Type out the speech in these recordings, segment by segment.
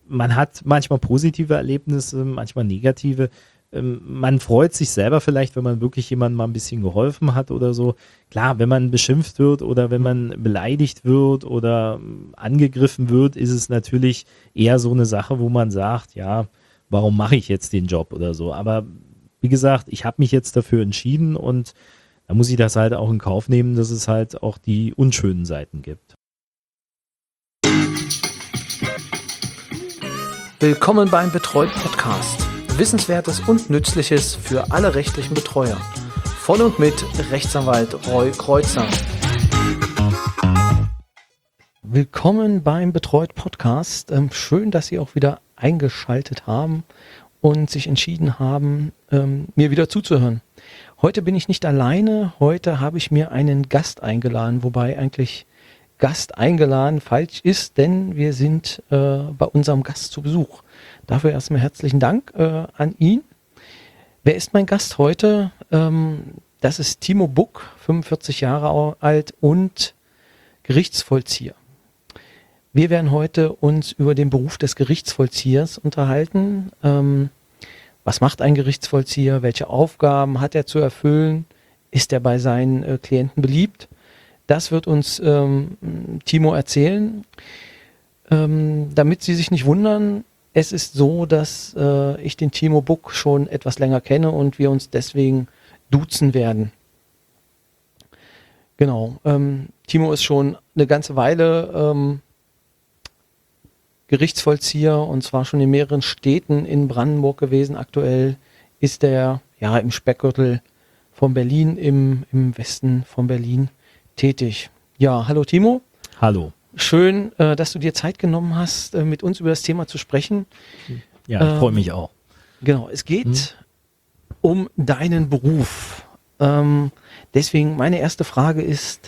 man hat manchmal positive Erlebnisse, manchmal negative. Man freut sich selber vielleicht, wenn man wirklich jemandem mal ein bisschen geholfen hat oder so. Klar, wenn man beschimpft wird oder wenn man beleidigt wird oder angegriffen wird, ist es natürlich eher so eine Sache, wo man sagt, ja, warum mache ich jetzt den Job oder so. Aber wie gesagt, ich habe mich jetzt dafür entschieden und da muss ich das halt auch in Kauf nehmen, dass es halt auch die unschönen Seiten gibt. Willkommen beim Betreut Podcast. Wissenswertes und Nützliches für alle rechtlichen Betreuer. Von und mit Rechtsanwalt Roy Kreuzer. Willkommen beim Betreut Podcast. Schön, dass Sie auch wieder eingeschaltet haben und sich entschieden haben, mir wieder zuzuhören. Heute bin ich nicht alleine. Heute habe ich mir einen Gast eingeladen, wobei eigentlich Gast eingeladen falsch ist, denn wir sind bei unserem Gast zu Besuch. Dafür erstmal herzlichen Dank an ihn. Wer ist mein Gast heute? Das ist Timo Buck, 45 Jahre alt und Gerichtsvollzieher. Wir werden heute uns über den Beruf des Gerichtsvollziehers unterhalten. Was macht ein Gerichtsvollzieher? Welche Aufgaben hat er zu erfüllen? Ist er bei seinen Klienten beliebt? Das wird uns Timo erzählen. Damit Sie sich nicht wundern, es ist so, dass ich den Timo Buck schon etwas länger kenne und wir uns deswegen duzen werden. Genau. Timo ist schon eine ganze Weile Gerichtsvollzieher und zwar schon in mehreren Städten in Brandenburg gewesen. Aktuell ist er ja im Speckgürtel von Berlin, im Westen von Berlin tätig. Ja, hallo Timo. Hallo. Schön, dass du dir Zeit genommen hast, mit uns über das Thema zu sprechen. Ja, ich freue mich auch. Genau, es geht um deinen Beruf. Deswegen meine erste Frage ist,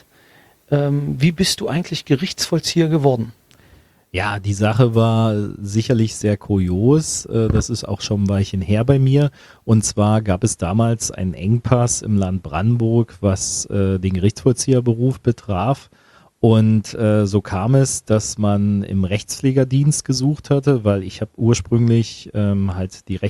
wie bist du eigentlich Gerichtsvollzieher geworden? Ja, die Sache war sicherlich sehr kurios. Das ist auch schon ein Weilchen her bei mir. Und zwar gab es damals einen Engpass im Land Brandenburg, was den Gerichtsvollzieherberuf betraf. Und so kam es, dass man im Rechtspflegerdienst gesucht hatte, weil ich habe ursprünglich halt die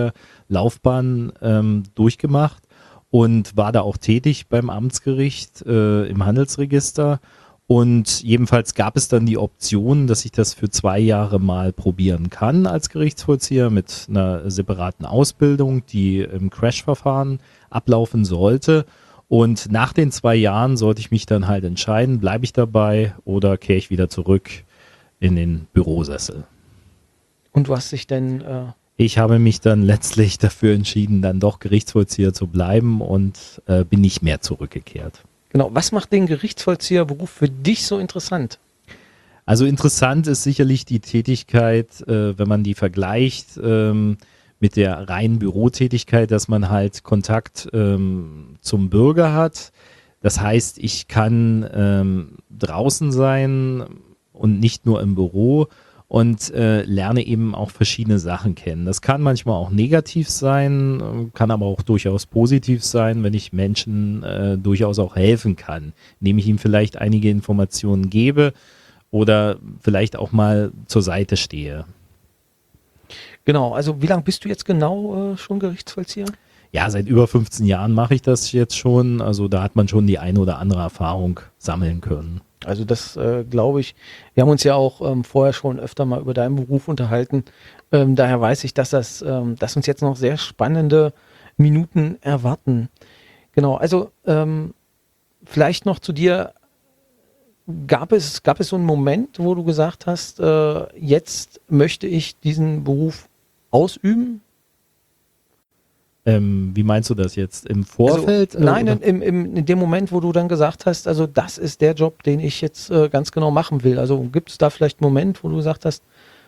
Rechtspflegerlaufbahn durchgemacht und war da auch tätig beim Amtsgericht im Handelsregister. Und jedenfalls gab es dann die Option, dass ich das für 2 Jahre mal probieren kann als Gerichtsvollzieher mit einer separaten Ausbildung, die im Crash-Verfahren ablaufen sollte. Und nach den 2 Jahren sollte ich mich dann halt entscheiden, bleibe ich dabei oder kehre ich wieder zurück in den Bürosessel. Und du hast dich denn... Ich habe mich dann letztlich dafür entschieden, dann doch Gerichtsvollzieher zu bleiben und bin nicht mehr zurückgekehrt. Genau, was macht den Gerichtsvollzieherberuf für dich so interessant? Also interessant ist sicherlich die Tätigkeit, wenn man die vergleicht mit der reinen Bürotätigkeit, dass man halt Kontakt zum Bürger hat. Das heißt, ich kann draußen sein und nicht nur im Büro und lerne eben auch verschiedene Sachen kennen. Das kann manchmal auch negativ sein, kann aber auch durchaus positiv sein, wenn ich Menschen durchaus auch helfen kann, indem ich ihnen vielleicht einige Informationen gebe oder vielleicht auch mal zur Seite stehe. Genau, also wie lange bist du jetzt genau schon Gerichtsvollzieher? Ja, seit über 15 Jahren mache ich das jetzt schon. Also da hat man schon die eine oder andere Erfahrung sammeln können. Also das glaube ich. Wir haben uns ja auch vorher schon öfter mal über deinen Beruf unterhalten. Daher weiß ich, dass dass uns jetzt noch sehr spannende Minuten erwarten. Genau, also vielleicht noch zu dir. Gab es so einen Moment, wo du gesagt hast, jetzt möchte ich diesen Beruf ausüben? Wie meinst du das jetzt? Im Vorfeld? Also, nein, in dem Moment, wo du dann gesagt hast, also das ist der Job, den ich jetzt ganz genau machen will. Also gibt es da vielleicht einen Moment, wo du gesagt hast,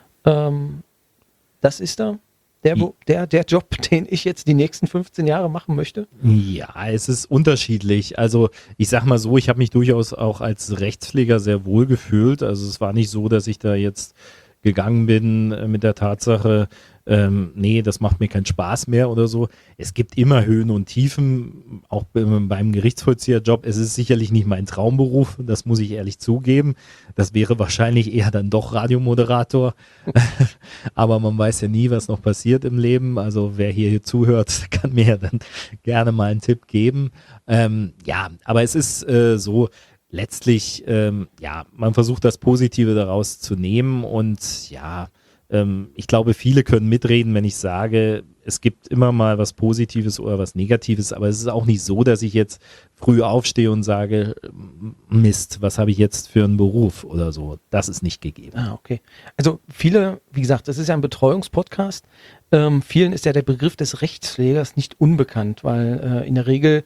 das ist der Job, den ich jetzt die nächsten 15 Jahre machen möchte? Ja, es ist unterschiedlich. Also ich sag mal so, ich habe mich durchaus auch als Rechtspfleger sehr wohl gefühlt. Also es war nicht so, dass ich da jetzt gegangen bin mit der Tatsache, nee, das macht mir keinen Spaß mehr oder so. Es gibt immer Höhen und Tiefen, auch beim Gerichtsvollzieherjob. Es ist sicherlich nicht mein Traumberuf, das muss ich ehrlich zugeben. Das wäre wahrscheinlich eher dann doch Radiomoderator. Aber man weiß ja nie, was noch passiert im Leben. Also wer hier zuhört, kann mir ja dann gerne mal einen Tipp geben. Ja, aber es ist so, letztlich, ja, man versucht das Positive daraus zu nehmen und ja, ich glaube, viele können mitreden, wenn ich sage, es gibt immer mal was Positives oder was Negatives, aber es ist auch nicht so, dass ich jetzt früh aufstehe und sage, Mist, was habe ich jetzt für einen Beruf oder so. Das ist nicht gegeben. Ah, okay. Also viele, wie gesagt, das ist ja ein Betreuungspodcast. Vielen ist ja der Begriff des Rechtspflegers nicht unbekannt, weil in der Regel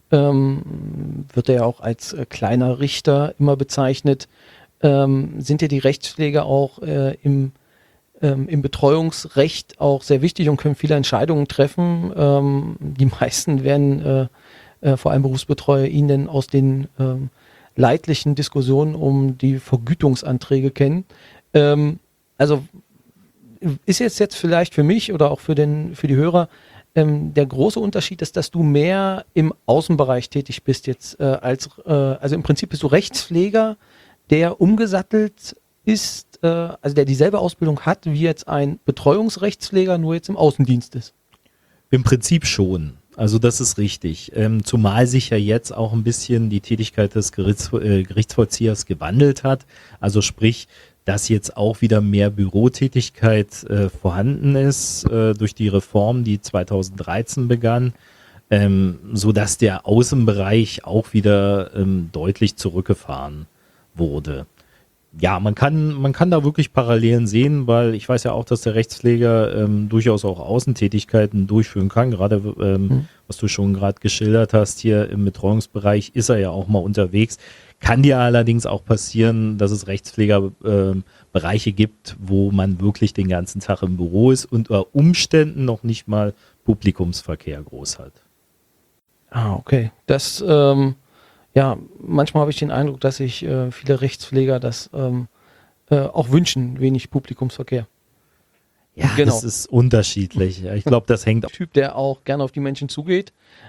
wird er ja auch als kleiner Richter immer bezeichnet. Sind ja die Rechtspfleger auch im Betreuungsrecht auch sehr wichtig und können viele Entscheidungen treffen. Die meisten werden, vor allem Berufsbetreuer, Ihnen aus den leidlichen Diskussionen um die Vergütungsanträge kennen. Also ist jetzt vielleicht für mich oder auch für die Hörer der große Unterschied ist, dass du mehr im Außenbereich tätig bist jetzt also im Prinzip bist du Rechtspfleger, der umgesattelt ist, also der dieselbe Ausbildung hat wie jetzt ein Betreuungsrechtspfleger, nur jetzt im Außendienst ist. Im Prinzip schon. Also das ist richtig. Zumal sich ja jetzt auch ein bisschen die Tätigkeit des Gerichtsvollziehers gewandelt hat. Also sprich, dass jetzt auch wieder mehr Bürotätigkeit vorhanden ist durch die Reform, die 2013 begann, sodass der Außenbereich auch wieder deutlich zurückgefahren wurde. Ja, man kann da wirklich Parallelen sehen, weil ich weiß ja auch, dass der Rechtspfleger durchaus auch Außentätigkeiten durchführen kann. Gerade was du schon gerade geschildert hast, hier im Betreuungsbereich ist er ja auch mal unterwegs. Kann dir allerdings auch passieren, dass es Rechtspflegerbereiche gibt, wo man wirklich den ganzen Tag im Büro ist und unter Umständen noch nicht mal Publikumsverkehr groß hat. Ah, okay. Das ja, manchmal habe ich den Eindruck, dass sich viele Rechtspfleger das auch wünschen, wenig Publikumsverkehr. Ja, genau. Das ist unterschiedlich. Ich glaube, das hängt... Typ, der auch gerne auf die Menschen zugeht.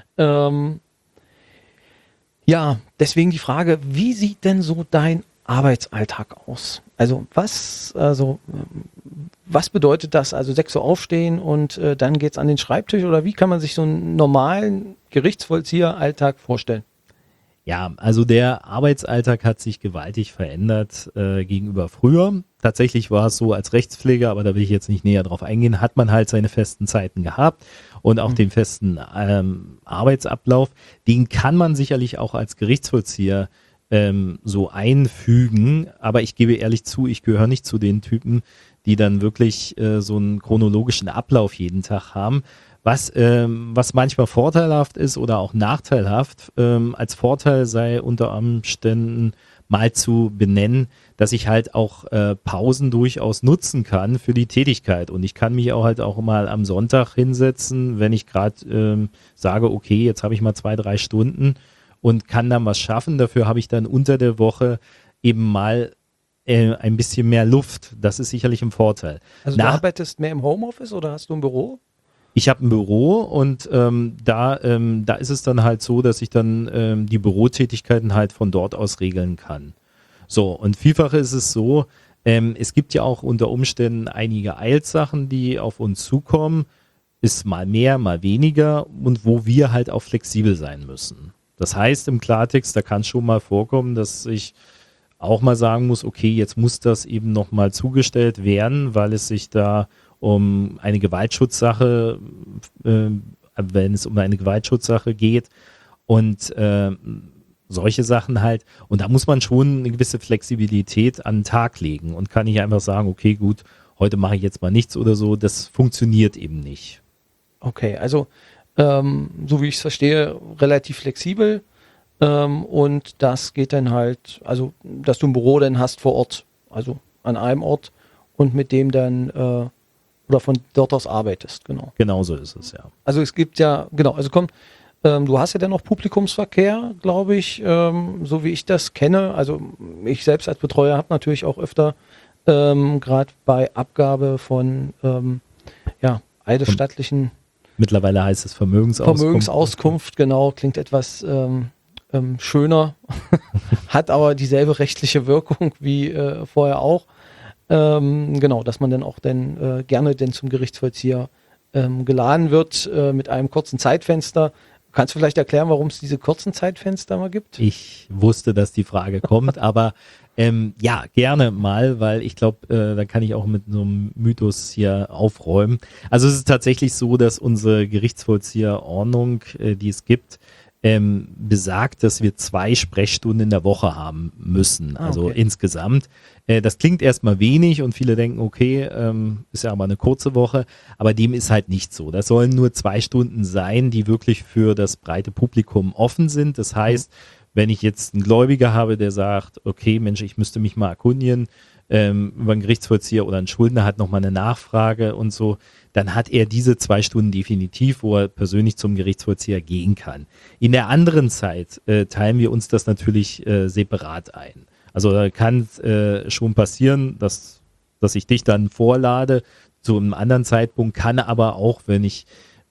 Ja, deswegen die Frage, wie sieht denn so dein Arbeitsalltag aus? Also was bedeutet das? Also 6 Uhr aufstehen und dann geht's an den Schreibtisch oder wie kann man sich so einen normalen Gerichtsvollzieheralltag vorstellen? Ja, also der Arbeitsalltag hat sich gewaltig verändert gegenüber früher. Tatsächlich war es so als Rechtspfleger, aber da will ich jetzt nicht näher drauf eingehen, hat man halt seine festen Zeiten gehabt und auch den festen Arbeitsablauf. Den kann man sicherlich auch als Gerichtsvollzieher so einfügen, aber ich gebe ehrlich zu, ich gehöre nicht zu den Typen, die dann wirklich so einen chronologischen Ablauf jeden Tag haben. Was manchmal vorteilhaft ist oder auch nachteilhaft, als Vorteil sei unter Umständen mal zu benennen, dass ich halt auch Pausen durchaus nutzen kann für die Tätigkeit. Und ich kann mich auch halt auch mal am Sonntag hinsetzen, wenn ich gerade sage, okay, jetzt habe ich mal 2-3 Stunden und kann dann was schaffen. Dafür habe ich dann unter der Woche eben mal ein bisschen mehr Luft. Das ist sicherlich ein Vorteil. Also du arbeitest mehr im Homeoffice oder hast du ein Büro? Ich habe ein Büro und da ist es dann halt so, dass ich dann die Bürotätigkeiten halt von dort aus regeln kann. So, und vielfach ist es so, es gibt ja auch unter Umständen einige Eilsachen, die auf uns zukommen, ist mal mehr, mal weniger und wo wir halt auch flexibel sein müssen. Das heißt im Klartext, da kann es schon mal vorkommen, dass ich auch mal sagen muss, okay, jetzt muss das eben nochmal zugestellt werden, weil es sich da um eine Gewaltschutzsache, wenn es um eine Gewaltschutzsache geht und solche Sachen halt. Und da muss man schon eine gewisse Flexibilität an den Tag legen und kann nicht einfach sagen, okay, gut, heute mache ich jetzt mal nichts oder so. Das funktioniert eben nicht. Okay, also so wie ich es verstehe, relativ flexibel und das geht dann halt, also dass du ein Büro dann hast vor Ort, also an einem Ort und mit dem dann oder von dort aus arbeitest, genau. Genau so ist es, ja. Also es gibt ja, genau, also komm, du hast ja dann noch Publikumsverkehr, glaube ich, so wie ich das kenne. Also ich selbst als Betreuer habe natürlich auch öfter gerade bei Abgabe von eidesstattlichen Mittlerweile heißt es Vermögensauskunft. Vermögensauskunft, genau, klingt etwas schöner, hat aber dieselbe rechtliche Wirkung wie vorher auch. Genau, dass man dann auch gerne zum Gerichtsvollzieher geladen wird mit einem kurzen Zeitfenster. Kannst du vielleicht erklären, warum es diese kurzen Zeitfenster mal gibt? Ich wusste, dass die Frage kommt, aber ja, gerne mal, weil ich glaube, da kann ich auch mit so einem Mythos hier aufräumen. Also es ist tatsächlich so, dass unsere Gerichtsvollzieherordnung, die es gibt, besagt, dass wir 2 Sprechstunden in der Woche haben müssen, also okay. insgesamt. Das klingt erstmal wenig und viele denken, okay, ist ja aber eine kurze Woche, aber dem ist halt nicht so. Das sollen nur 2 Stunden sein, die wirklich für das breite Publikum offen sind. Das heißt, wenn ich jetzt einen Gläubiger habe, der sagt, okay, Mensch, ich müsste mich mal erkundigen über einen Gerichtsvollzieher oder ein Schuldner hat nochmal eine Nachfrage und so, dann hat er diese 2 Stunden definitiv, wo er persönlich zum Gerichtsvollzieher gehen kann. In der anderen Zeit teilen wir uns das natürlich separat ein. Also da kann schon passieren, dass ich dich dann vorlade zu einem anderen Zeitpunkt, kann aber auch, wenn ich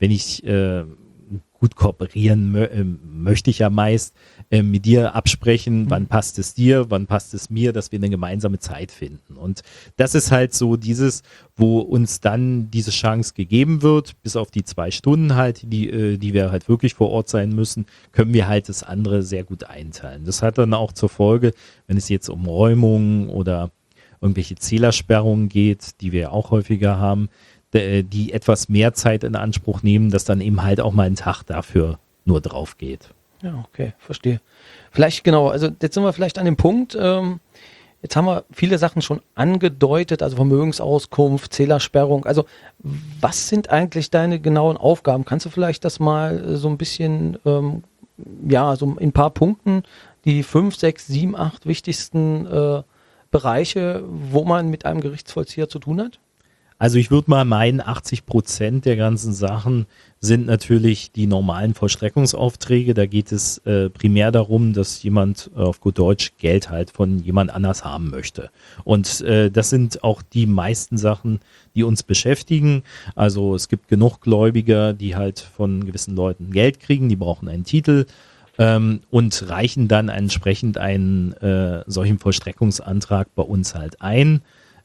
gut kooperieren möchte ich ja meist, mit dir absprechen, wann passt es dir, wann passt es mir, dass wir eine gemeinsame Zeit finden. Und das ist halt so dieses, wo uns dann diese Chance gegeben wird, bis auf die 2 Stunden halt, die wir halt wirklich vor Ort sein müssen, können wir halt das andere sehr gut einteilen. Das hat dann auch zur Folge, wenn es jetzt um Räumungen oder irgendwelche Zählersperrungen geht, die wir auch häufiger haben, die etwas mehr Zeit in Anspruch nehmen, dass dann eben halt auch mal ein Tag dafür nur drauf geht. Ja, okay, verstehe. Vielleicht genau, also jetzt sind wir vielleicht an dem Punkt, jetzt haben wir viele Sachen schon angedeutet, also Vermögensauskunft, Zählersperrung, also was sind eigentlich deine genauen Aufgaben? Kannst du vielleicht das mal so ein bisschen, so in ein paar Punkten, die 5, 6, 7, 8 wichtigsten Bereiche, wo man mit einem Gerichtsvollzieher zu tun hat? Also ich würde mal meinen, 80% der ganzen Sachen sind natürlich die normalen Vollstreckungsaufträge. Da geht es primär darum, dass jemand auf gut Deutsch Geld halt von jemand anders haben möchte. Und das sind auch die meisten Sachen, die uns beschäftigen. Also es gibt genug Gläubiger, die halt von gewissen Leuten Geld kriegen, die brauchen einen Titel und reichen dann entsprechend einen solchen Vollstreckungsantrag bei uns halt ein.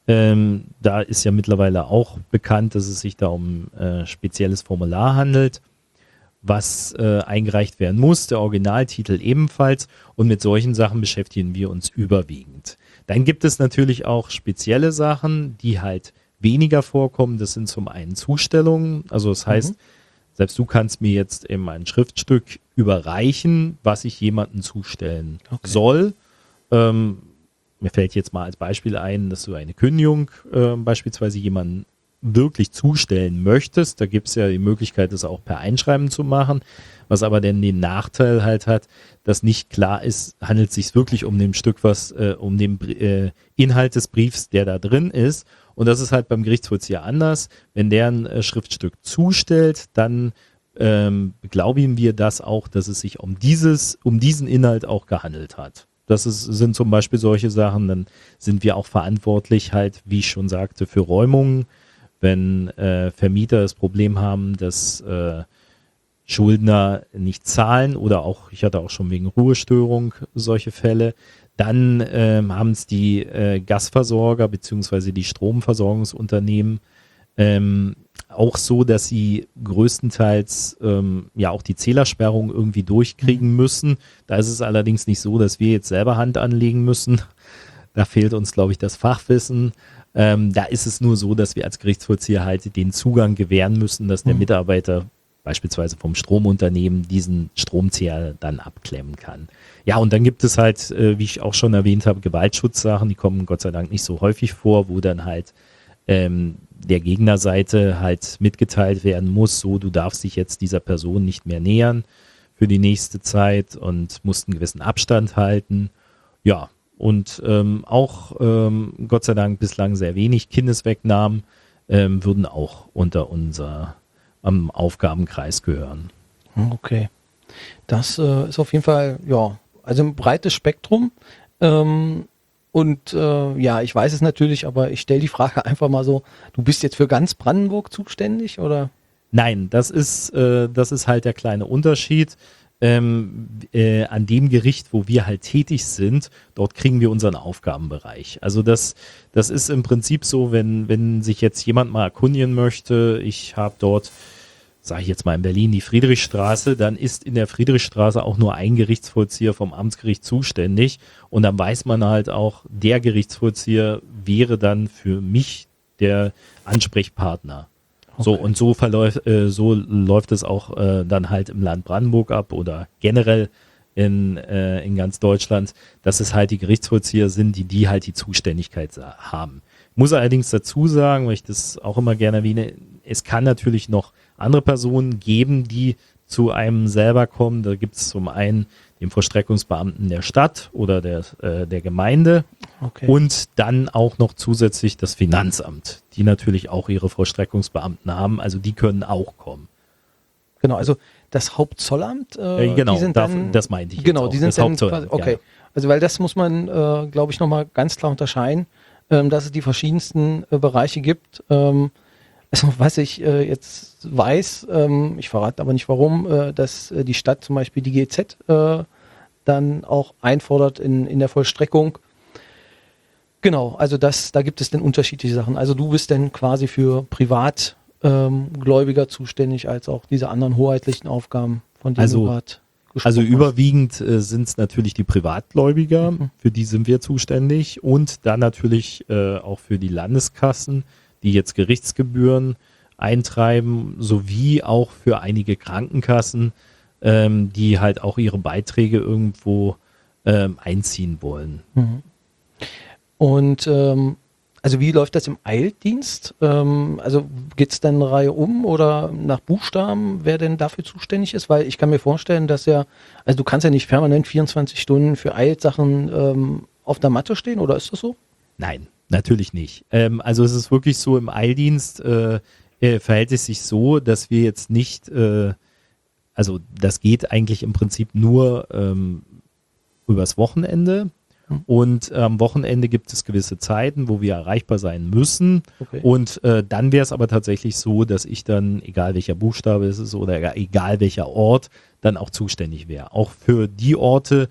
Da ist ja mittlerweile auch bekannt, dass es sich da um spezielles Formular handelt, was eingereicht werden muss, der Originaltitel ebenfalls, und mit solchen Sachen beschäftigen wir uns überwiegend. Dann gibt es natürlich auch spezielle Sachen, die halt weniger vorkommen. Das sind zum einen Zustellungen, also das heißt, selbst du kannst mir jetzt eben ein Schriftstück überreichen, was ich jemandem zustellen soll. Mir fällt jetzt mal als Beispiel ein, dass du eine Kündigung beispielsweise jemanden wirklich zustellen möchtest. Da gibt es ja die Möglichkeit, das auch per Einschreiben zu machen, was aber dann den Nachteil halt hat, dass nicht klar ist, handelt es sich wirklich um dem Stück, um den Inhalt des Briefs, der da drin ist. Und das ist halt beim Gerichtsvollzieher anders. Wenn der ein Schriftstück zustellt, dann beglaubigen wir das auch, dass es sich um diesen Inhalt auch gehandelt hat. Sind zum Beispiel solche Sachen, dann sind wir auch verantwortlich halt, wie ich schon sagte, für Räumungen. Wenn Vermieter das Problem haben, dass Schuldner nicht zahlen oder auch, ich hatte auch schon wegen Ruhestörung solche Fälle, dann haben es die Gasversorger bzw. die Stromversorgungsunternehmen auch so, dass sie größtenteils auch die Zählersperrung irgendwie durchkriegen müssen. Da ist es allerdings nicht so, dass wir jetzt selber Hand anlegen müssen. Da fehlt uns, glaube ich, das Fachwissen. Da ist es nur so, dass wir als Gerichtsvollzieher halt den Zugang gewähren müssen, dass der Mitarbeiter beispielsweise vom Stromunternehmen diesen Stromzähler dann abklemmen kann. Ja, und dann gibt es halt, wie ich auch schon erwähnt habe, Gewaltschutzsachen, die kommen Gott sei Dank nicht so häufig vor, wo dann halt der Gegnerseite halt mitgeteilt werden muss, so, du darfst dich jetzt dieser Person nicht mehr nähern für die nächste Zeit und musst einen gewissen Abstand halten. Ja, und auch Gott sei Dank bislang sehr wenig Kindeswegnahmen würden auch unter unser Aufgabenkreis gehören. Okay. Das ist auf jeden Fall, ja, also ein breites Spektrum. Und ja, ich weiß es natürlich, aber ich stelle die Frage einfach mal so, du bist jetzt für ganz Brandenburg zuständig, oder? Nein, das ist halt der kleine Unterschied. An dem Gericht, wo wir halt tätig sind, dort kriegen wir unseren Aufgabenbereich. Also das ist im Prinzip so, wenn sich jetzt jemand mal erkundigen möchte, ich habe dort, sage ich jetzt mal in Berlin, die Friedrichstraße, dann ist in der Friedrichstraße auch nur ein Gerichtsvollzieher vom Amtsgericht zuständig und dann weiß man halt auch, der Gerichtsvollzieher wäre dann für mich der Ansprechpartner. So, Okay. und so läuft es auch dann halt im Land Brandenburg ab oder generell in ganz Deutschland, dass es halt die Gerichtsvollzieher sind, die halt die Zuständigkeit haben. Ich muss allerdings dazu sagen, weil ich das auch immer gerne erwähne, es kann natürlich noch andere Personen geben, die zu einem selber kommen. Da gibt es zum einen den Vollstreckungsbeamten der Stadt oder der Gemeinde. Okay. Und dann auch noch zusätzlich das Finanzamt, die natürlich auch ihre Vollstreckungsbeamten haben, also die können auch kommen. Genau, also das Hauptzollamt, Genau, die sind dann, das meinte ich. genau, jetzt auch, die sind das dann Hauptzollamt, quasi, okay. ja. Also weil das muss man, glaube ich, nochmal ganz klar unterscheiden, dass es die verschiedensten Bereiche gibt. Also was ich jetzt weiß, ich verrate aber nicht warum, dass die Stadt zum Beispiel die GZ dann auch einfordert in der Vollstreckung. Genau, also da gibt es dann unterschiedliche Sachen. Also du bist dann quasi für Privatgläubiger zuständig, als auch diese anderen hoheitlichen Aufgaben, von denen du gerade gesprochen Also hast. überwiegend sind es natürlich die Privatgläubiger, für die sind wir zuständig und dann natürlich auch für die Landeskassen, die jetzt Gerichtsgebühren eintreiben, sowie auch für einige Krankenkassen, die halt auch ihre Beiträge irgendwo einziehen wollen. Und also wie läuft das im Eildienst? Also geht es dann eine Reihe um oder nach Buchstaben, wer denn dafür zuständig ist? Weil ich kann mir vorstellen, dass ja, also du kannst ja nicht permanent 24 Stunden für Eilsachen auf der Matte stehen, oder ist das so? Nein, natürlich nicht. Also es ist wirklich so, im Eildienst verhält es sich so, dass wir jetzt nicht, also das geht eigentlich im Prinzip nur übers Wochenende. Und am Wochenende gibt es gewisse Zeiten, wo wir erreichbar sein müssen. Okay. Und dann wäre es aber tatsächlich so, dass ich dann, egal welcher Buchstabe es ist oder egal welcher Ort, dann auch zuständig wäre. Auch für die Orte,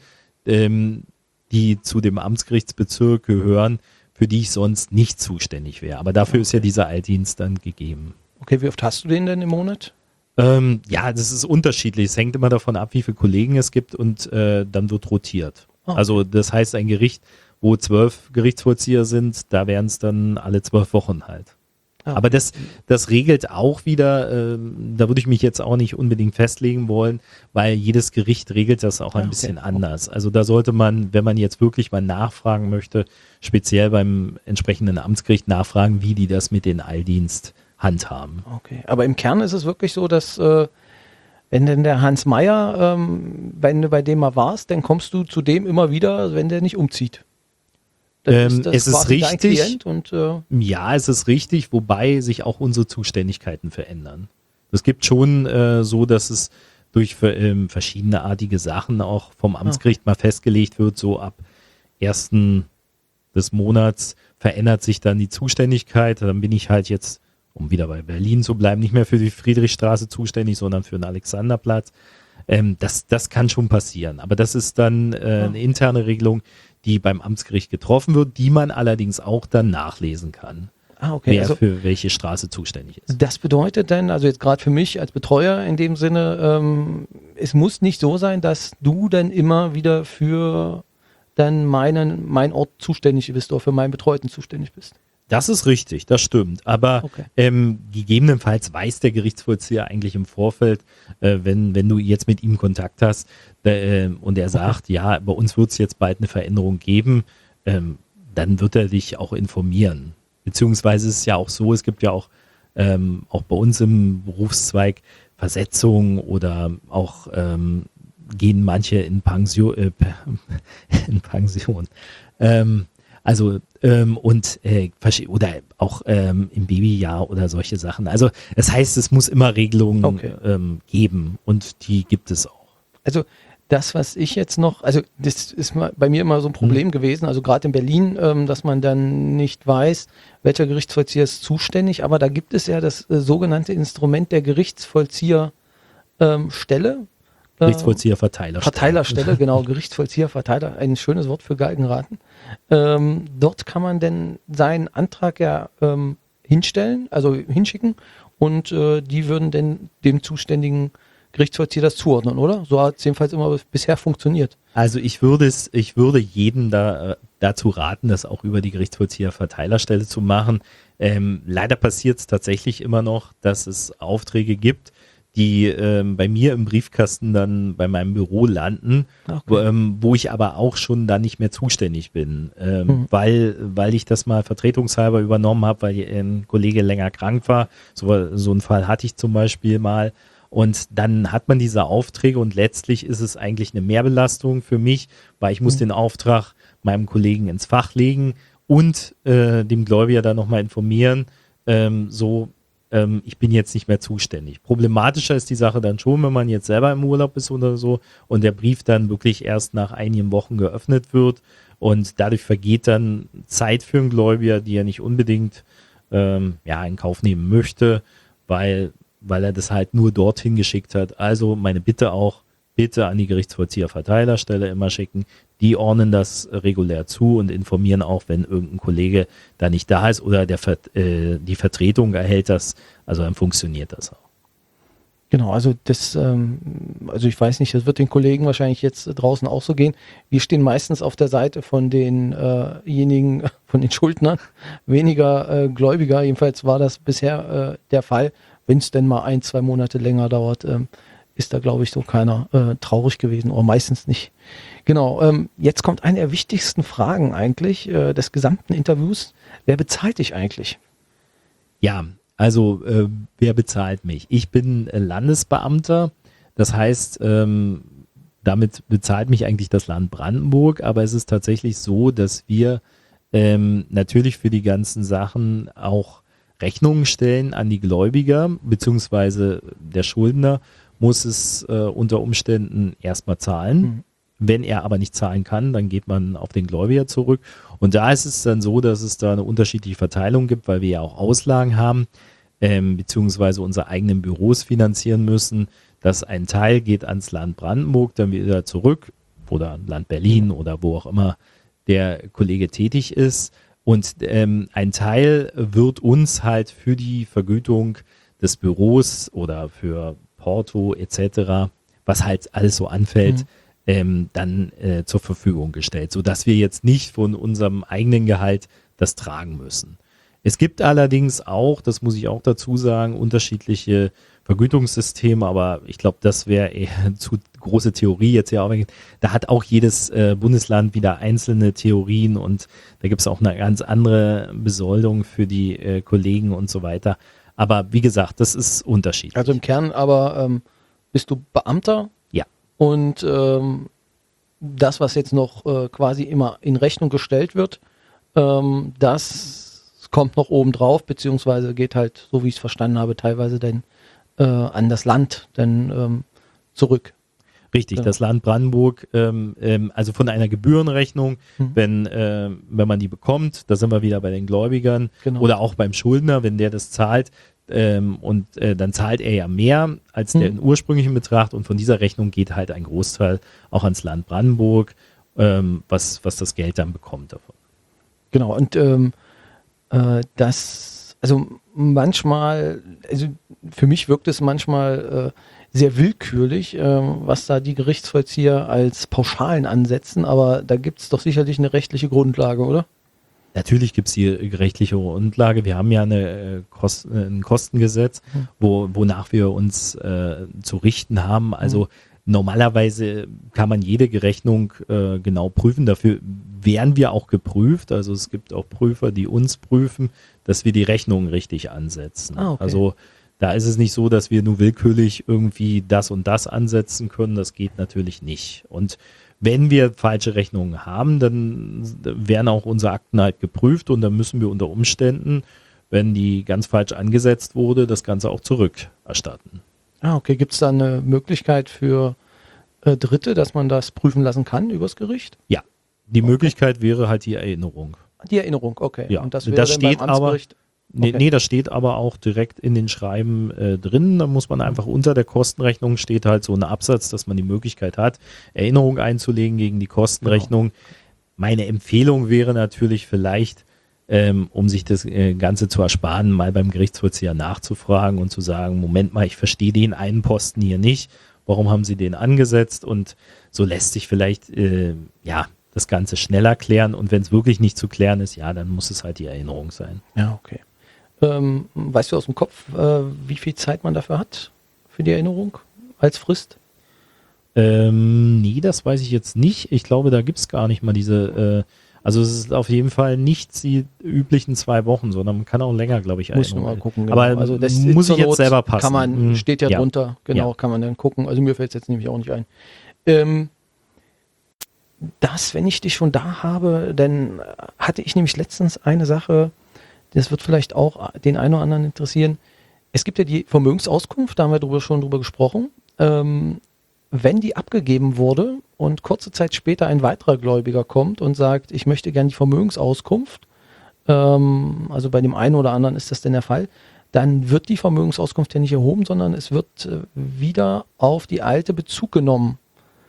die zu dem Amtsgerichtsbezirk gehören, für die ich sonst nicht zuständig wäre. Aber dafür ist ja dieser Eildienst dann gegeben. Okay, wie oft hast du den denn im Monat? Ja, das ist unterschiedlich. Es hängt immer davon ab, wie viele Kollegen es gibt und dann wird rotiert. Okay. Also das heißt, ein Gericht, wo 12 Gerichtsvollzieher sind, da wären es dann alle 12 Wochen halt. Ah. Aber das regelt auch wieder, da würde ich mich jetzt auch nicht unbedingt festlegen wollen, weil jedes Gericht regelt das auch ein bisschen anders. Also da sollte man, wenn man jetzt wirklich mal nachfragen möchte, speziell beim entsprechenden Amtsgericht nachfragen, wie die das mit den Eildienst handhaben. Okay, aber im Kern ist es wirklich so, dass wenn denn der Hans Meyer, wenn du bei dem mal warst, dann kommst du zu dem immer wieder, wenn der nicht umzieht. Dann Es ist quasi dein richtig. Klient und Ja, es ist richtig, wobei sich auch unsere Zuständigkeiten verändern. Es gibt schon so, dass es durch verschiedene artige Sachen auch vom Amtsgericht mal festgelegt wird, so ab 1. des Monats verändert sich dann die Zuständigkeit. Dann bin ich halt jetzt, um wieder bei Berlin zu bleiben, nicht mehr für die Friedrichstraße zuständig, sondern für den Alexanderplatz. Das kann schon passieren. Aber das ist dann eine interne Regelung, die beim Amtsgericht getroffen wird, die man allerdings auch dann nachlesen kann, okay. wer Also für welche Straße zuständig ist. das bedeutet dann, also jetzt gerade für mich als Betreuer in dem Sinne, es muss nicht so sein, dass du dann immer wieder für dann mein Ort zuständig bist oder für meinen Betreuten zuständig bist. Das ist richtig, das stimmt. Aber Okay. gegebenenfalls weiß der Gerichtsvollzieher eigentlich im Vorfeld, wenn du jetzt mit ihm Kontakt hast und er sagt, ja, bei uns wird es jetzt bald eine Veränderung geben, dann wird er dich auch informieren. Beziehungsweise ist es ja auch so, es gibt ja auch bei uns im Berufszweig Versetzungen oder auch gehen manche in Pension. Oder auch im Babyjahr oder solche Sachen. Also das heißt, es muss immer Regelungen geben und die gibt es auch. Also Das, was ich jetzt noch, also das ist bei mir immer so ein Problem gewesen, also gerade in Berlin, dass man dann nicht weiß, welcher Gerichtsvollzieher ist zuständig, aber da gibt es ja das sogenannte Instrument der Gerichtsvollzieherstelle. Gerichtsvollzieher-Verteilerstelle. Verteilerstelle, genau, Gerichtsvollzieher-Verteiler, ein schönes Wort für Galgenraten. Dort kann man denn seinen Antrag ja hinschicken und die würden denn dem zuständigen Gerichtsvollzieher das zuordnen, oder? So hat es jedenfalls immer bisher funktioniert. Also ich würde jedem dazu raten, das auch über die Gerichtsvollzieher-Verteilerstelle zu machen. Leider passiert es tatsächlich immer noch, dass es Aufträge gibt, die bei mir im Briefkasten dann bei meinem Büro landen, wo ich aber auch schon dann nicht mehr zuständig bin, weil ich das mal vertretungshalber übernommen habe, weil ein Kollege länger krank war. So einen Fall hatte ich zum Beispiel mal. Und dann hat man diese Aufträge und letztlich ist es eigentlich eine Mehrbelastung für mich, weil ich muss den Auftrag meinem Kollegen ins Fach legen und dem Gläubiger dann nochmal informieren, ich bin jetzt nicht mehr zuständig. Problematischer ist die Sache dann schon, wenn man jetzt selber im Urlaub ist oder so und der Brief dann wirklich erst nach einigen Wochen geöffnet wird und dadurch vergeht dann Zeit für einen Gläubiger, die er nicht unbedingt in Kauf nehmen möchte, weil er das halt nur dorthin geschickt hat. Also meine Bitte auch, bitte an die Gerichtsvollzieher-Verteilerstelle immer schicken. Die ordnen das regulär zu und informieren auch, wenn irgendein Kollege da nicht da ist oder die Vertretung erhält das. Also dann funktioniert das auch. Genau, also also ich weiß nicht, das wird den Kollegen wahrscheinlich jetzt draußen auch so gehen. Wir stehen meistens auf der Seite von denjenigen, von den Schuldnern, weniger Gläubiger. Jedenfalls war das bisher der Fall. Wenn es denn mal 1-2 Monate länger dauert, ist da, glaube ich, so keiner traurig gewesen oder meistens nicht. Genau, jetzt kommt eine der wichtigsten Fragen eigentlich des gesamten Interviews. Wer bezahlt dich eigentlich? Ja, also wer bezahlt mich? Ich bin Landesbeamter, das heißt, damit bezahlt mich eigentlich das Land Brandenburg, aber es ist tatsächlich so, dass wir natürlich für die ganzen Sachen auch Rechnungen stellen an die Gläubiger, beziehungsweise der Schuldner muss es unter Umständen erstmal zahlen. Mhm. Wenn er aber nicht zahlen kann, dann geht man auf den Gläubiger zurück. Und da ist es dann so, dass es da eine unterschiedliche Verteilung gibt, weil wir ja auch Auslagen haben, beziehungsweise unsere eigenen Büros finanzieren müssen. Dass ein Teil geht ans Land Brandenburg, dann wieder zurück oder Land Berlin oder wo auch immer der Kollege tätig ist. Und ein Teil wird uns halt für die Vergütung des Büros oder für Porto etc., was halt alles so anfällt, dann zur Verfügung gestellt, sodass wir jetzt nicht von unserem eigenen Gehalt das tragen müssen. Es gibt allerdings auch, das muss ich auch dazu sagen, unterschiedliche Vergütungssysteme, aber ich glaube, das wäre eher zu große Theorie jetzt ja auch. Da hat auch jedes Bundesland wieder einzelne Theorien und da gibt es auch eine ganz andere Besoldung für die Kollegen und so weiter. Aber wie gesagt, das ist unterschiedlich. Also im Kern aber bist du Beamter? Ja. Und das, was jetzt noch quasi immer in Rechnung gestellt wird, das kommt noch oben drauf, beziehungsweise geht halt, so wie ich es verstanden habe, teilweise dann an das Land dann zurück. Richtig, genau. Das Land Brandenburg, also von einer Gebührenrechnung, wenn man die bekommt, da sind wir wieder bei den Gläubigern, genau. Oder auch beim Schuldner, wenn der das zahlt, dann zahlt er ja mehr als den ursprünglichen Betrag und von dieser Rechnung geht halt ein Großteil auch ans Land Brandenburg, was das Geld dann bekommt davon. Genau, und also manchmal, also für mich wirkt es manchmal sehr willkürlich, was da die Gerichtsvollzieher als Pauschalen ansetzen, aber da gibt es doch sicherlich eine rechtliche Grundlage, oder? Natürlich gibt es die rechtliche Grundlage. Wir haben ja ein Kostengesetz, wonach wir uns zu richten haben. Also normalerweise kann man jede Rechnung genau prüfen. Dafür werden wir auch geprüft. Also es gibt auch Prüfer, die uns prüfen, dass wir die Rechnungen richtig ansetzen. Ah, okay. Also da ist es nicht so, dass wir nur willkürlich irgendwie das und das ansetzen können. Das geht natürlich nicht. Und wenn wir falsche Rechnungen haben, dann werden auch unsere Akten halt geprüft und dann müssen wir unter Umständen, wenn die ganz falsch angesetzt wurde, das Ganze auch zurückerstatten. Ah, okay. Gibt es da eine Möglichkeit für Dritte, dass man das prüfen lassen kann übers Gericht? Ja, die Möglichkeit wäre halt die Erinnerung. Die Erinnerung, okay. Ja, Und das wäre das dann steht beim aber, Amtsgericht. Okay. nee, das steht aber auch direkt in den Schreiben drin. Da muss man einfach unter der Kostenrechnung steht halt so ein Absatz, dass man die Möglichkeit hat, Erinnerung einzulegen gegen die Kostenrechnung. Meine Empfehlung wäre natürlich vielleicht, um sich das Ganze zu ersparen, mal beim Gerichtsvollzieher nachzufragen und zu sagen, Moment mal, ich verstehe den einen Posten hier nicht. Warum haben Sie den angesetzt? Und so lässt sich vielleicht das Ganze schneller klären. Und wenn es wirklich nicht zu klären ist, ja, dann muss es halt die Erinnerung sein. Ja, okay. Weißt du aus dem Kopf, wie viel Zeit man dafür hat, für die Erinnerung als Frist? Nee, das weiß ich jetzt nicht. Ich glaube, da gibt es gar nicht mal diese, also es ist auf jeden Fall nicht die üblichen 2 Wochen, sondern man kann auch länger, glaube ich, Muss man mal gucken. Genau. Aber also das muss ich zur jetzt Not selber passen. Kann man, steht ja drunter, genau, Ja. kann man dann gucken. Also mir fällt es jetzt nämlich auch nicht ein. Wenn ich dich schon da habe, dann hatte ich nämlich letztens eine Sache, das wird vielleicht auch den einen oder anderen interessieren. Es gibt ja die Vermögensauskunft, da haben wir schon drüber gesprochen. Wenn die abgegeben wurde und kurze Zeit später ein weiterer Gläubiger kommt und sagt, ich möchte gerne die Vermögensauskunft, also bei dem einen oder anderen ist das denn der Fall, dann wird die Vermögensauskunft ja nicht erhoben, sondern es wird wieder auf die alte Bezug genommen.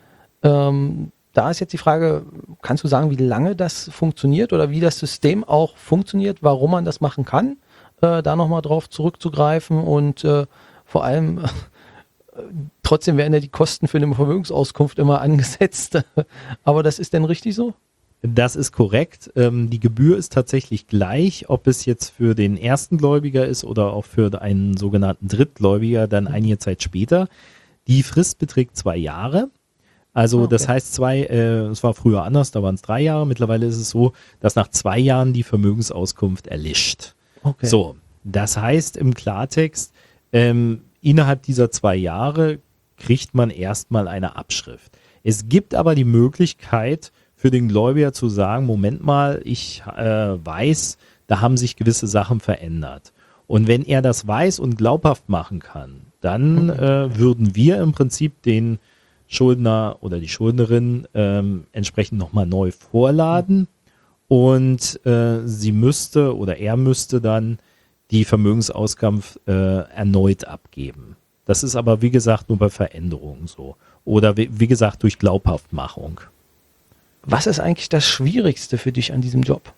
Da ist jetzt die Frage, kannst du sagen, wie lange das funktioniert oder wie das System auch funktioniert, warum man das machen kann, da nochmal drauf zurückzugreifen und vor allem trotzdem werden ja die Kosten für eine Vermögensauskunft immer angesetzt. Aber das ist denn richtig so? Das ist korrekt. Die Gebühr ist tatsächlich gleich, ob es jetzt für den ersten Gläubiger ist oder auch für einen sogenannten Drittgläubiger dann einige Zeit später. Die Frist beträgt 2 Jahre. Also das heißt, es war früher anders, da waren es 3 Jahre. Mittlerweile ist es so, dass nach 2 Jahren die Vermögensauskunft erlischt. Okay. So, das heißt im Klartext, innerhalb dieser 2 Jahre kriegt man erstmal eine Abschrift. Es gibt aber die Möglichkeit für den Gläubiger zu sagen, Moment mal, ich weiß, da haben sich gewisse Sachen verändert. Und wenn er das weiß und glaubhaft machen kann, dann würden wir im Prinzip den Schuldner oder die Schuldnerin entsprechend nochmal neu vorladen und sie müsste oder er müsste dann die Vermögensauskunft erneut abgeben. Das ist aber, wie gesagt, nur bei Veränderungen so. Oder wie gesagt, durch Glaubhaftmachung. Was ist eigentlich das Schwierigste für dich an diesem Job?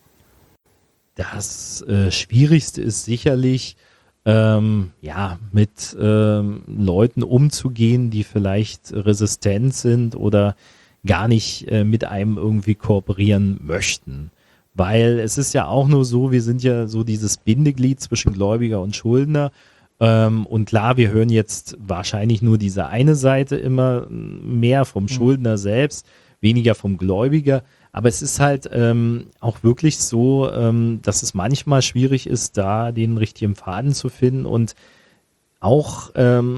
Das Schwierigste ist sicherlich, mit Leuten umzugehen, die vielleicht resistent sind oder gar nicht mit einem irgendwie kooperieren möchten. Weil es ist ja auch nur so, wir sind ja so dieses Bindeglied zwischen Gläubiger und Schuldner. Und klar, wir hören jetzt wahrscheinlich nur diese eine Seite immer mehr vom Schuldner selbst, weniger vom Gläubiger. Aber es ist halt auch wirklich so, dass es manchmal schwierig ist, da den richtigen Faden zu finden. Und auch,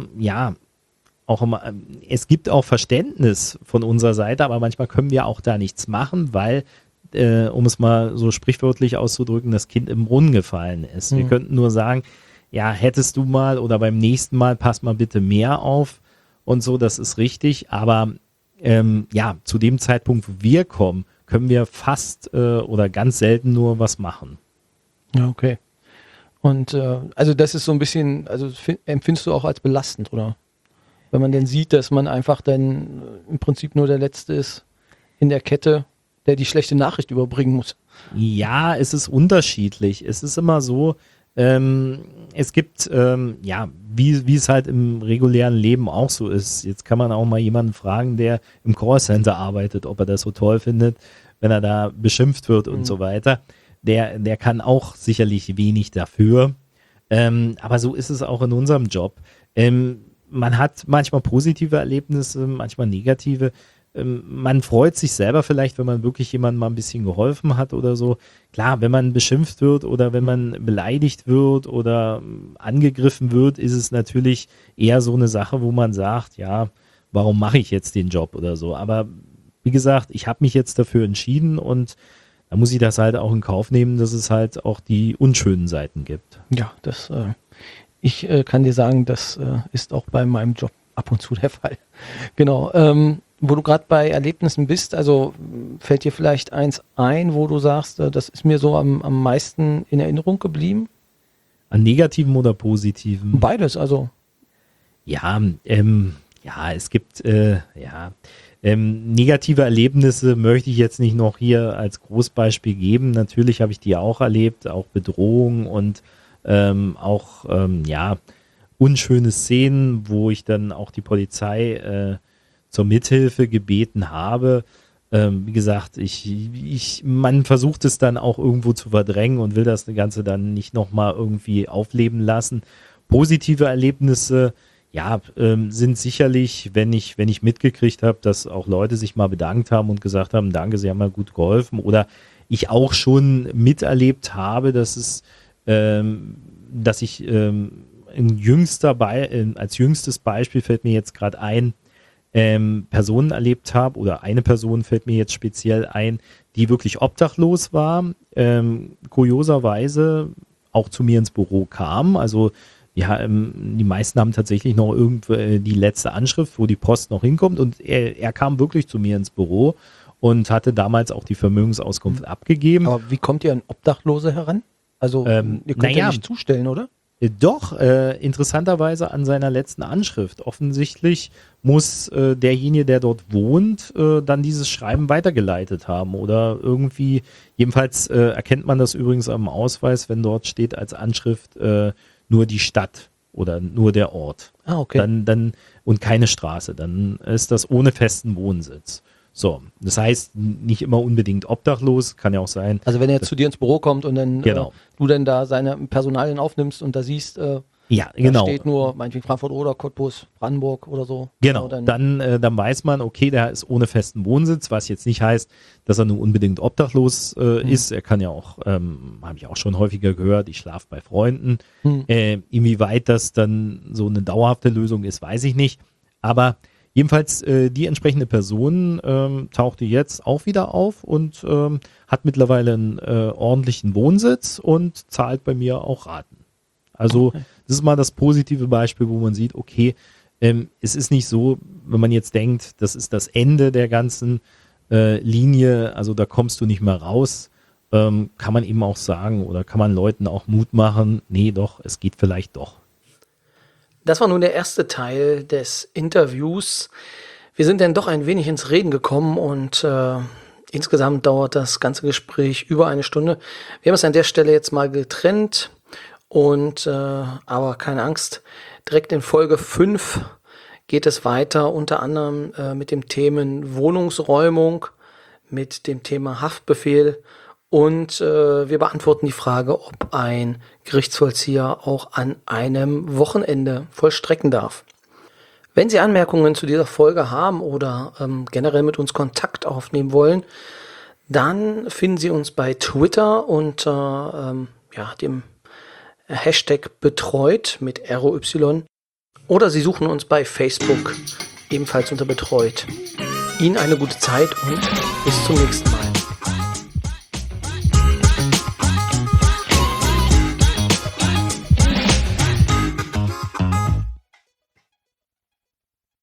es gibt auch Verständnis von unserer Seite, aber manchmal können wir auch da nichts machen, weil um es mal so sprichwörtlich auszudrücken, das Kind im Brunnen gefallen ist. Wir könnten nur sagen, ja, hättest du mal oder beim nächsten Mal pass mal bitte mehr auf und so, das ist richtig. Aber zu dem Zeitpunkt, wo wir kommen, können wir fast oder ganz selten nur was machen. Ja, okay. Und also das ist so ein bisschen, also empfindest du auch als belastend, oder? Wenn man dann sieht, dass man einfach dann im Prinzip nur der Letzte ist in der Kette, der die schlechte Nachricht überbringen muss. Ja, es ist unterschiedlich. Es ist immer so, es gibt, wie es halt im regulären Leben auch so ist. Jetzt kann man auch mal jemanden fragen, der im Callcenter arbeitet, ob er das so toll findet, wenn er da beschimpft wird und so weiter. Der kann auch sicherlich wenig dafür. Aber so ist es auch in unserem Job. Man hat manchmal positive Erlebnisse, manchmal negative. Man freut sich selber vielleicht, wenn man wirklich jemandem mal ein bisschen geholfen hat oder so. Klar, wenn man beschimpft wird oder wenn man beleidigt wird oder angegriffen wird, ist es natürlich eher so eine Sache, wo man sagt, ja, warum mache ich jetzt den Job oder so. Aber wie gesagt, ich habe mich jetzt dafür entschieden und da muss ich das halt auch in Kauf nehmen, dass es halt auch die unschönen Seiten gibt. Ja, ich kann dir sagen, das ist auch bei meinem Job ab und zu der Fall. Genau. Wo du gerade bei Erlebnissen bist, also fällt dir vielleicht eins ein, wo du sagst, das ist mir so am meisten in Erinnerung geblieben? An negativen oder positiven? Beides, also. Ja, es gibt negative Erlebnisse möchte ich jetzt nicht noch hier als Großbeispiel geben. Natürlich habe ich die auch erlebt, auch Bedrohungen und unschöne Szenen, wo ich dann auch die Polizei zur Mithilfe gebeten habe. Wie gesagt, man versucht es dann auch irgendwo zu verdrängen und will das Ganze dann nicht nochmal irgendwie aufleben lassen. Positive Erlebnisse, sind sicherlich, wenn ich mitgekriegt habe, dass auch Leute sich mal bedankt haben und gesagt haben, danke, Sie haben mir gut geholfen. Oder ich auch schon miterlebt habe, dass ich als jüngstes Beispiel fällt mir jetzt gerade ein, Personen erlebt habe, oder eine Person fällt mir jetzt speziell ein, die wirklich obdachlos war, kurioserweise auch zu mir ins Büro kam. Also die meisten haben tatsächlich noch die letzte Anschrift, wo die Post noch hinkommt, und er kam wirklich zu mir ins Büro und hatte damals auch die Vermögensauskunft abgegeben. Aber wie kommt ihr an Obdachlose heran? Also ihr könnt ja nicht zustellen, oder? Doch, interessanterweise an seiner letzten Anschrift. Offensichtlich muss derjenige, der dort wohnt, dann dieses Schreiben weitergeleitet haben oder irgendwie, jedenfalls erkennt man das übrigens am Ausweis, wenn dort steht als Anschrift nur die Stadt oder nur der Ort. Ah, okay. Dann und keine Straße, dann ist das ohne festen Wohnsitz. So, das heißt, nicht immer unbedingt obdachlos, kann ja auch sein. Also wenn er zu dir ins Büro kommt und dann Genau. du dann da seine Personalien aufnimmst und da siehst, da steht nur meinetwegen Frankfurt oder Cottbus, Brandenburg oder so. Genau, dann weiß man, okay, der ist ohne festen Wohnsitz, was jetzt nicht heißt, dass er nur unbedingt obdachlos ist. Er kann ja auch, habe ich auch schon häufiger gehört, ich schlafe bei Freunden. Inwieweit das dann so eine dauerhafte Lösung ist, weiß ich nicht. Aber jedenfalls, die entsprechende Person tauchte jetzt auch wieder auf und hat mittlerweile einen ordentlichen Wohnsitz und zahlt bei mir auch Raten. Also okay. Das ist mal das positive Beispiel, wo man sieht, okay, es ist nicht so, wenn man jetzt denkt, das ist das Ende der ganzen Linie, also da kommst du nicht mehr raus, kann man eben auch sagen oder kann man Leuten auch Mut machen, nee doch, es geht vielleicht doch. Das war nun der erste Teil des Interviews. Wir sind dann doch ein wenig ins Reden gekommen und insgesamt dauert das ganze Gespräch über eine Stunde. Wir haben es an der Stelle jetzt mal getrennt und aber keine Angst, direkt in Folge 5 geht es weiter, unter anderem mit dem Themen Wohnungsräumung, mit dem Thema Haftbefehl. Und wir beantworten die Frage, ob ein Gerichtsvollzieher auch an einem Wochenende vollstrecken darf. Wenn Sie Anmerkungen zu dieser Folge haben oder generell mit uns Kontakt aufnehmen wollen, dann finden Sie uns bei Twitter unter dem Hashtag betreut mit ROY oder Sie suchen uns bei Facebook ebenfalls unter betreut. Ihnen eine gute Zeit und bis zum nächsten Mal.